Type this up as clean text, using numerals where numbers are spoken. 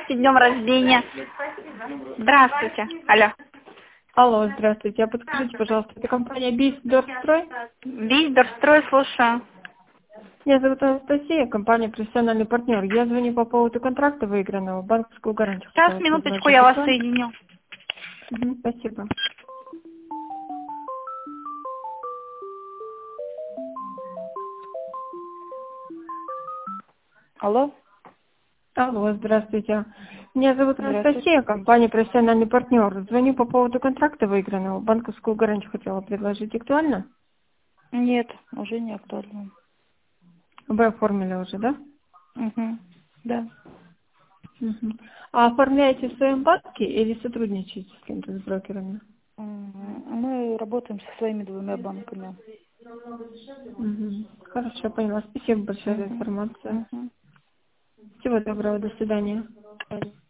Поздравьте с днем рождения. Здравствуйте. Алло. Алло, здравствуйте. А подскажите, пожалуйста, это компания Бисдорстрой? Виздорстрой, слушаю. Меня зовут Анастасия, компания «Профессиональный партнер». Я звоню по поводу контракта выигранного, банковскую гарантию Сейчас, хотела минуточку, предложить. я вас Актуально? соединю. Спасибо. Алло. Алло, здравствуйте. Меня зовут Здравствуйте. Анастасия, компания «Профессиональный партнер». Звоню по поводу контракта выигранного, банковскую гарантию хотела предложить. Актуально? Нет, уже не актуально. Вы оформили уже, да? Угу. Да. Мгм. А оформляете в своем банке или сотрудничаете с кем-то, с брокерами? Мы работаем со своими двумя банками. Хорошо, поняла. Спасибо большое за Угу. информацию. Угу. Всего доброго, до свидания.